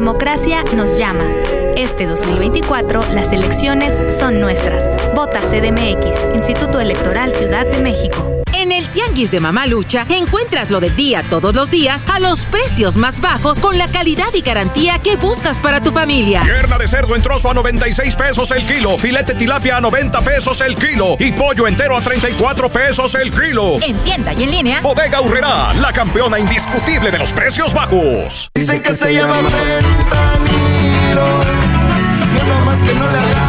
democracia nos llama. Este 2024, las elecciones son nuestras. Vota CDMX, Instituto Electoral Ciudad de México. En el Tianguis de Mamalucha encuentras lo del día todos los días a los precios más bajos con la calidad y garantía que buscas para tu familia. Pierna de cerdo en trozo a 96 pesos el kilo, filete tilapia a 90 pesos el kilo y pollo entero a 34 pesos el kilo. En tienda y en línea, Bodega Aurrerá, la campeona indiscutible de los precios bajos. Dicen que se llama fentanilo, no más que no le hagas.